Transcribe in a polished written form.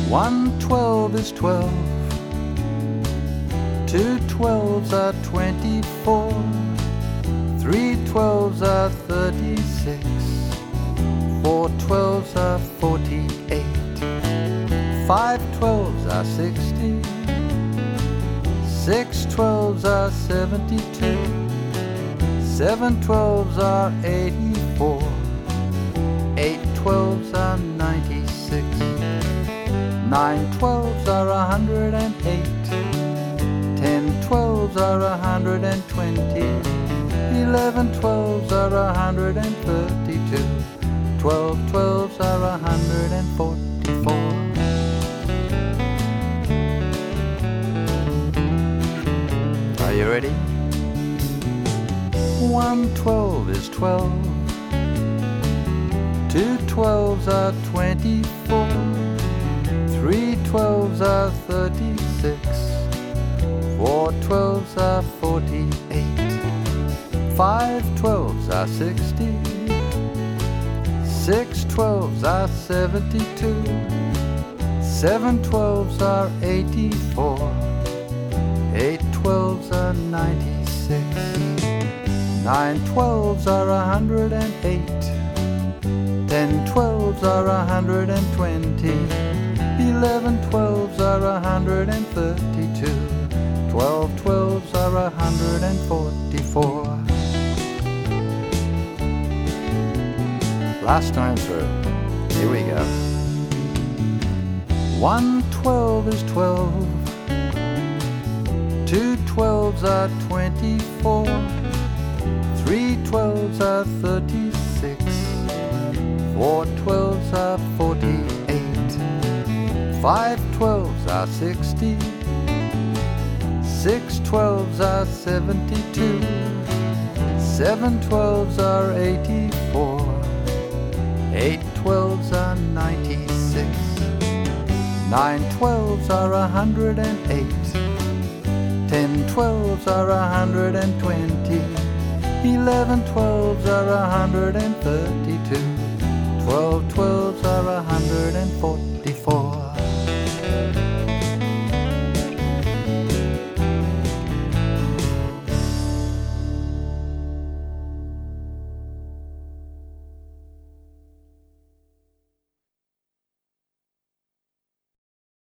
One 12 is 12. Two 12s are 24. Three 12s are 36. Four 12s are 48. Five 12s are 60. Six 12s are 72. Seven 12s are 84. Eight 12s are 96. Nine 12s are 108. 10 12s are 120. 11 12s are 132. 12 12s are 144. Are you ready? One 12 is 12. Two 12s are 24. Three 12s are 36. Four 12s are 48. Five 12s are 60. Six 12s are 72. Seven 12s are 84. Eight 12s are 96. Nine 12s are 108. 10 12s are 120. 11 12s are 132. 12 12s are 144. Last time through. Here we go. One 12 is 12. Two 12s are 24. Three 12s are 36. Four 12s are 48. Five 12s are 60. Six 12s are 72. Seven 12s are 84. Eight 12s are 96. Nine 12s are 108. 10 12s are 120. 11 12s are 132. 12 12s are 144.